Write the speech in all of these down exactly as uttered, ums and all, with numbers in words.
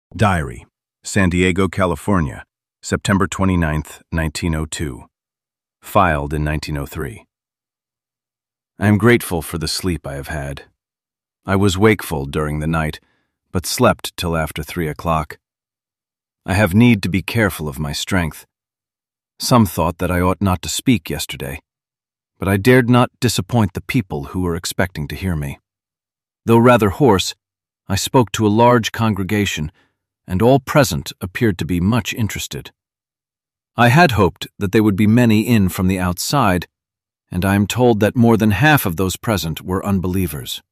Diary, San Diego, California, September twenty-ninth, nineteen oh two. Filed in nineteen oh three. I am grateful for the sleep I have had. I was wakeful during the night, but slept till after three o'clock. I have need to be careful of my strength. Some thought that I ought not to speak yesterday, but I dared not disappoint the people who were expecting to hear me. Though rather hoarse, I spoke to a large congregation, and all present appeared to be much interested. I had hoped that there would be many in from the outside, and I am told that more than half of those present were unbelievers.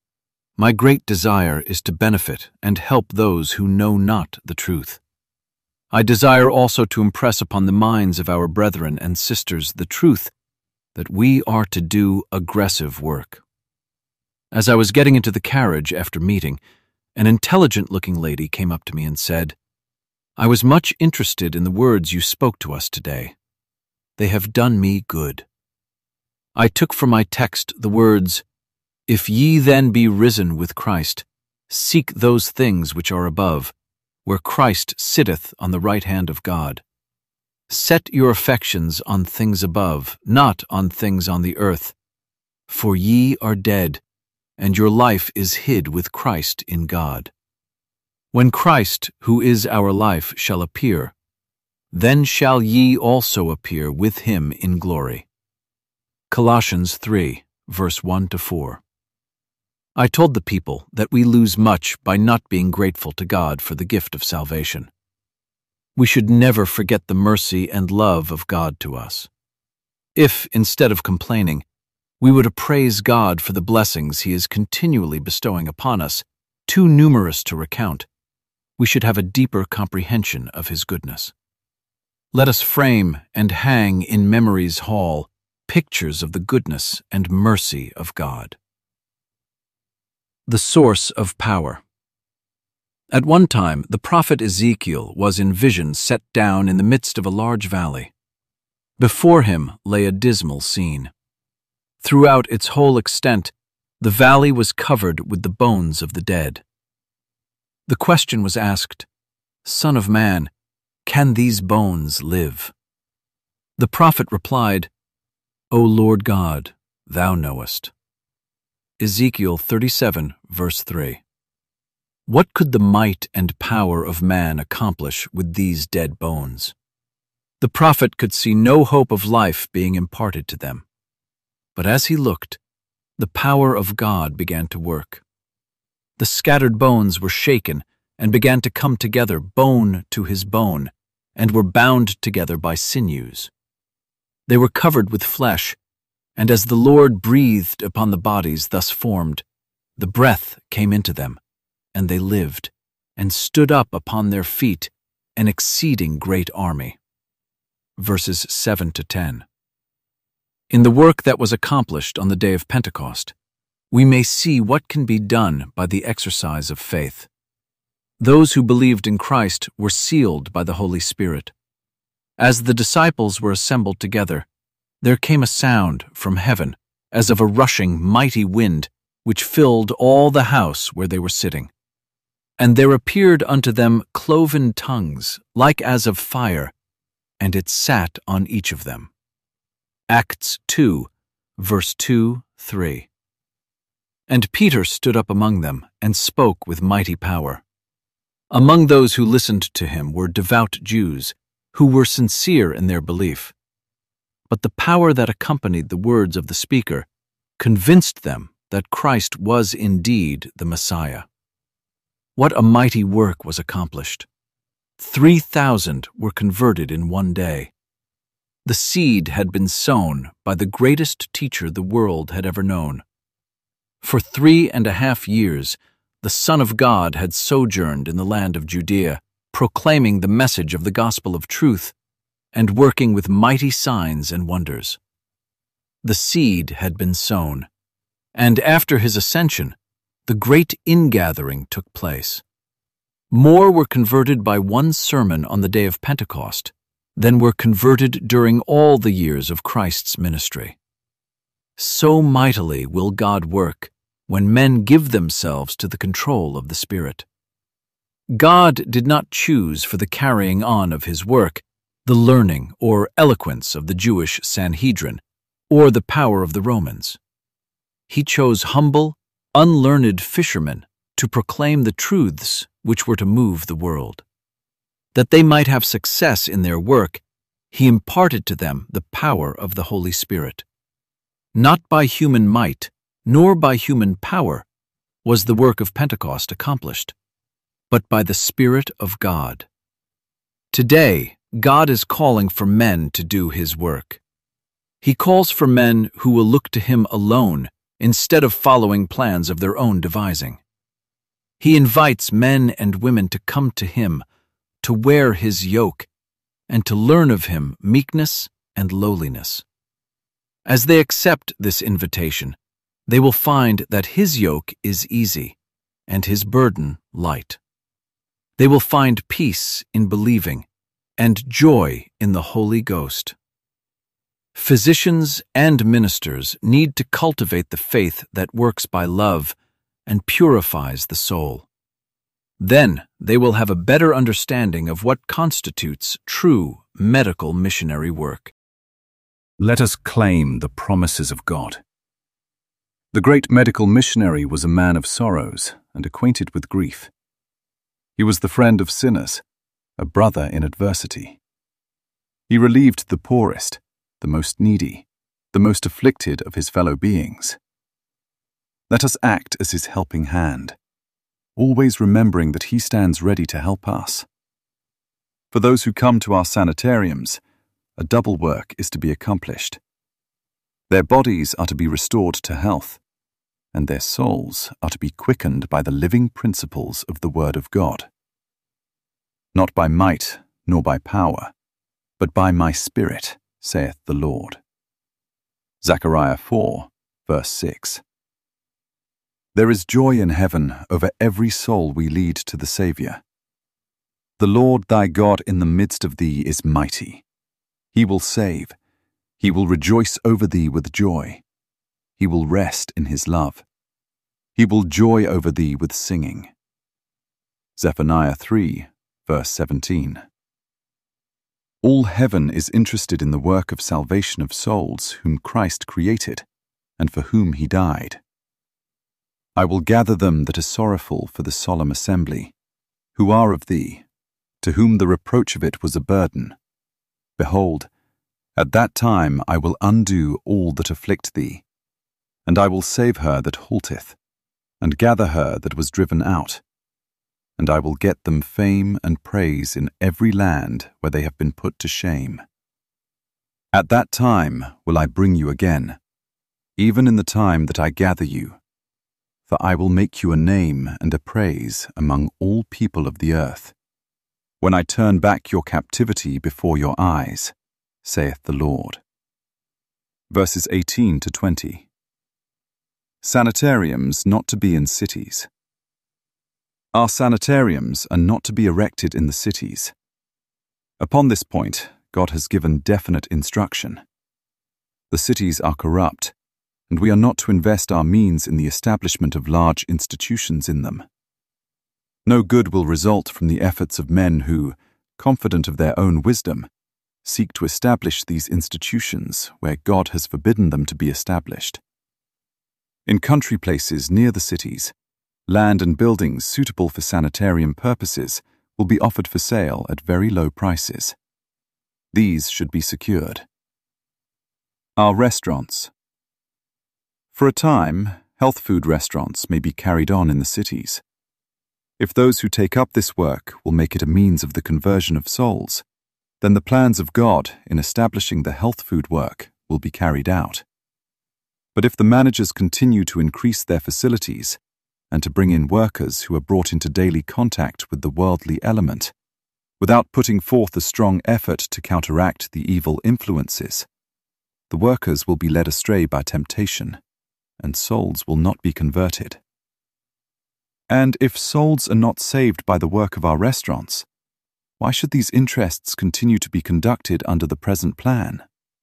My great desire is to benefit and help those who know not the truth. I desire also to impress upon the minds of our brethren and sisters the truth that we are to do aggressive work. As I was getting into the carriage after meeting, an intelligent-looking lady came up to me and said, "I was much interested in the words you spoke to us today. They have done me good." I took from my text the words, "If ye then be risen with Christ, seek those things which are above, where Christ sitteth on the right hand of God. Set your affections on things above, not on things on the earth. For ye are dead, and your life is hid with Christ in God. When Christ, who is our life, shall appear, then shall ye also appear with him in glory." Colossians three, verse one to four. I told the people that we lose much by not being grateful to God for the gift of salvation. We should never forget the mercy and love of God to us. If, instead of complaining, we would appraise God for the blessings He is continually bestowing upon us, too numerous to recount, we should have a deeper comprehension of His goodness. Let us frame and hang in memory's hall pictures of the goodness and mercy of God. The source of power. At one time, the prophet Ezekiel was in vision set down in the midst of a large valley. Before him lay a dismal scene. Throughout its whole extent, the valley was covered with the bones of the dead. The question was asked, "Son of man, can these bones live?" The prophet replied, "O Lord God, thou knowest." Ezekiel thirty-seven, verse three. What could the might and power of man accomplish with these dead bones? The prophet could see no hope of life being imparted to them. But as he looked, the power of God began to work. The scattered bones were shaken and began to come together, bone to his bone, and were bound together by sinews. They were covered with flesh, and as the Lord breathed upon the bodies thus formed, the breath came into them, and they lived, and stood up upon their feet, an exceeding great army. Verses seven to ten. In the work that was accomplished on the day of Pentecost, we may see what can be done by the exercise of faith. Those who believed in Christ were sealed by the Holy Spirit. As the disciples were assembled together, there came a sound from heaven as of a rushing mighty wind, which filled all the house where they were sitting. And there appeared unto them cloven tongues, like as of fire, and it sat on each of them. Acts two, verse two, three. And Peter stood up among them and spoke with mighty power. Among those who listened to him were devout Jews, who were sincere in their belief. But the power that accompanied the words of the speaker convinced them that Christ was indeed the Messiah. What a mighty work was accomplished! Three thousand were converted in one day. The seed had been sown by the greatest teacher the world had ever known. For three and a half years, the Son of God had sojourned in the land of Judea, proclaiming the message of the gospel of truth and working with mighty signs and wonders. The seed had been sown, and after his ascension, the great ingathering took place. More were converted by one sermon on the day of Pentecost than were converted during all the years of Christ's ministry. So mightily will God work when men give themselves to the control of the Spirit. God did not choose for the carrying on of his work the learning or eloquence of the Jewish Sanhedrin or the power of the Romans. He chose humble, unlearned fishermen to proclaim the truths which were to move the world. That they might have success in their work, he imparted to them the power of the Holy Spirit. Not by human might, nor by human power, was the work of Pentecost accomplished, but by the Spirit of God. Today, God is calling for men to do his work. He calls for men who will look to him alone instead of following plans of their own devising. He invites men and women to come to him, to wear his yoke, and to learn of him meekness and lowliness. As they accept this invitation, they will find that his yoke is easy and his burden light. They will find peace in believing and joy in the Holy Ghost. Physicians and ministers need to cultivate the faith that works by love and purifies the soul. Then they will have a better understanding of what constitutes true medical missionary work. Let us claim the promises of God. The great medical missionary was a man of sorrows and acquainted with grief. He was the friend of sinners, a brother in adversity. He relieved the poorest, the most needy, the most afflicted of his fellow beings. Let us act as his helping hand, always remembering that he stands ready to help us. For those who come to our sanitariums, a double work is to be accomplished. Their bodies are to be restored to health, and their souls are to be quickened by the living principles of the Word of God. Not by might nor by power, but by my Spirit, saith the Lord. Zechariah four, verse six. There is joy in heaven over every soul we lead to the Saviour. The Lord thy God in the midst of thee is mighty. He will save. He will rejoice over thee with joy. He will rest in his love. He will joy over thee with singing. Zephaniah three, verse seventeen. All heaven is interested in the work of salvation of souls whom Christ created and for whom he died. I will gather them that are sorrowful for the solemn assembly, who are of thee, to whom the reproach of it was a burden. Behold, at that time I will undo all that afflict thee, and I will save her that halteth, and gather her that was driven out, and I will get them fame and praise in every land where they have been put to shame. At that time will I bring you again, even in the time that I gather you, for I will make you a name and a praise among all people of the earth, when I turn back your captivity before your eyes, saith the Lord. Verses eighteen to twenty. Sanitariums not to be in cities. Our sanitariums are not to be erected in the cities. Upon this point, God has given definite instruction. The cities are corrupt, and we are not to invest our means in the establishment of large institutions in them. No good will result from the efforts of men who, confident of their own wisdom, seek to establish these institutions where God has forbidden them to be established. In country places near the cities, land and buildings suitable for sanitarium purposes will be offered for sale at very low prices. These should be secured. Our restaurants. For a time, health food restaurants may be carried on in the cities. If those who take up this work will make it a means of the conversion of souls, then the plans of God in establishing the health food work will be carried out. But if the managers continue to increase their facilities and to bring in workers who are brought into daily contact with the worldly element, without putting forth a strong effort to counteract the evil influences, the workers will be led astray by temptation, and souls will not be converted. And if souls are not saved by the work of our restaurants, why should these interests continue to be conducted under the present plan?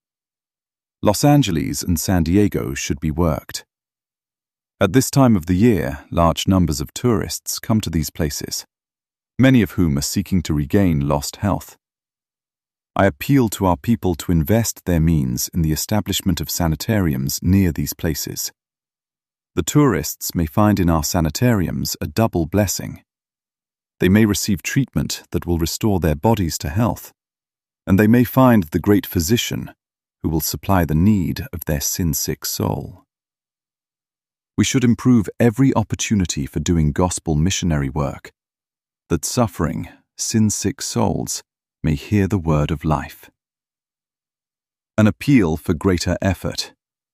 Los Angeles and San Diego should be worked. At this time of the year, large numbers of tourists come to these places. many of whom are seeking to regain lost health. I appeal to our people to invest their means in the establishment of sanitariums near these places. The tourists may find in our sanitariums a double blessing. They may receive treatment that will restore their bodies to health, and they may find the great physician who will supply the need of their sin-sick soul. We should improve every opportunity for doing gospel missionary work, that suffering, sin-sick souls may hear the word of life. An appeal for greater effort.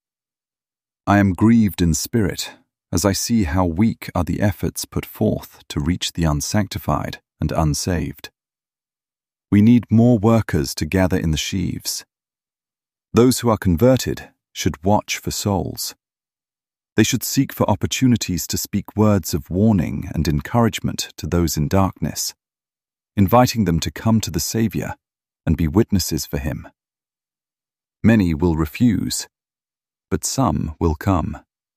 I am grieved in spirit as I see how weak are the efforts put forth to reach the unsanctified and unsaved. We need more workers to gather in the sheaves. Those who are converted should watch for souls. They should seek for opportunities to speak words of warning and encouragement to those in darkness, inviting them to come to the Savior and be witnesses for Him. Many will refuse, but some will come.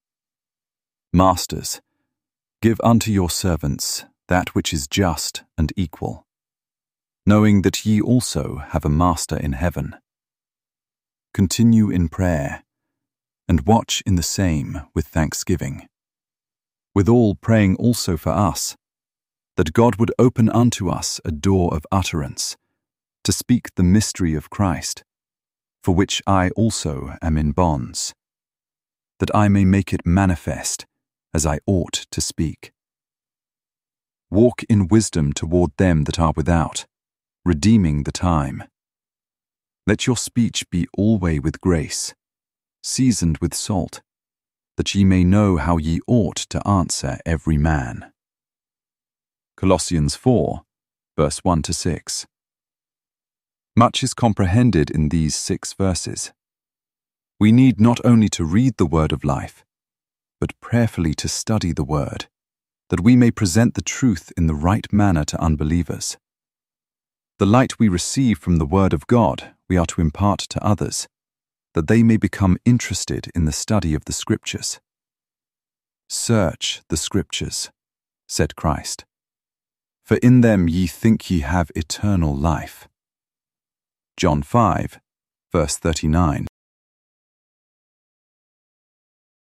Masters, give unto your servants that which is just and equal, knowing that ye also have a Master in heaven. Continue in prayer, and watch in the same with thanksgiving, withal praying also for us, that God would open unto us a door of utterance, to speak the mystery of Christ, for which I also am in bonds, that I may make it manifest as I ought to speak. Walk in wisdom toward them that are without, redeeming the time. Let your speech be alway with grace, seasoned with salt, that ye may know how ye ought to answer every man. Colossians four, verse one to six. Much is comprehended in these six verses. We need not only to read the word of life, but prayerfully to study the word, that we may present the truth in the right manner to unbelievers. The light we receive from the word of God we are to impart to others, that they may become interested in the study of the Scriptures. Search the Scriptures, said Christ, for in them ye think ye have eternal life. John five, verse thirty-nine.